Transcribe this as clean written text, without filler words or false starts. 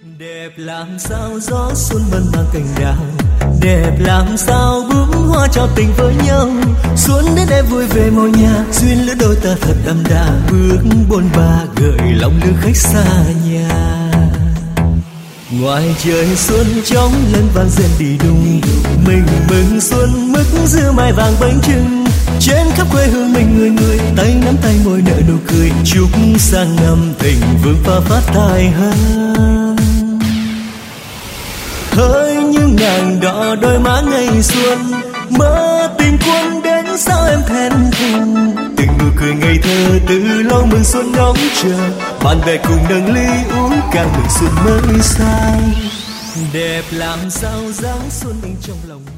Đẹp làm sao gió xuân mơn mang cành đào, đẹp làm sao bướm hoa trao tình với nhau. Xuân đến em vui về mọi nhà, duyên lứa đôi ta thật đậm đà. Bước bôn ba gợi lòng lứa khách xa nhà. Ngoài trời xuân chóng lân vang rền đi đùng, mình mừng xuân mức dưa mai vàng bánh trưng. Trên khắp quê hương mình người người tay nắm tay môi nở nụ cười. Chúc sang năm tình vương pha phát tài hơn. Hỡi những nàng đỏ đôi má ngày xuân, mơ tình quân đến sao em thẹn thùng. Từng nụ cười ngây thơ từ lâu mừng xuân ngóng chờ. Bạn bè cùng nâng ly uống càng mừng xuân mới sang. Đẹp làm sao dáng xuân in trong lòng.